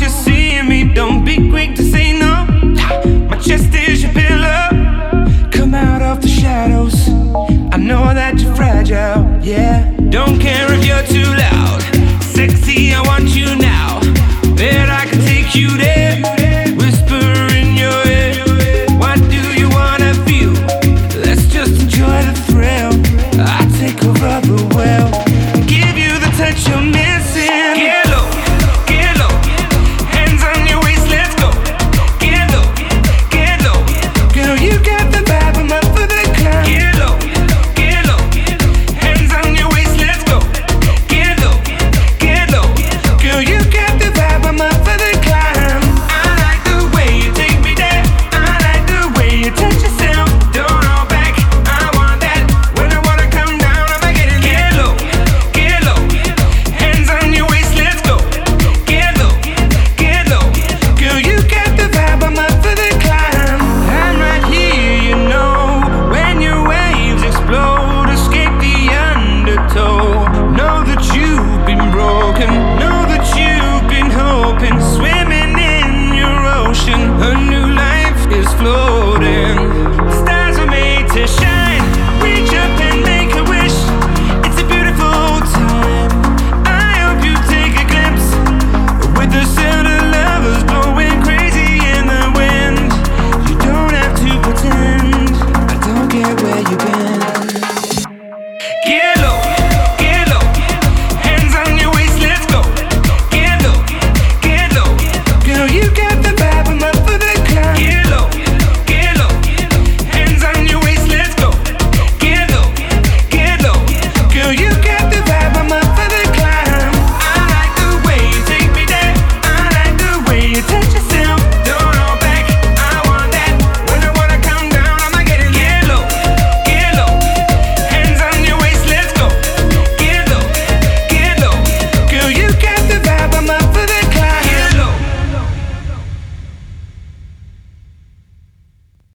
you see me, don't be quick to say no. My chest is your pillow. Come out of the shadows. I know that you're fragile, yeah. Don't care if you're too loud. Sexy, I want you now.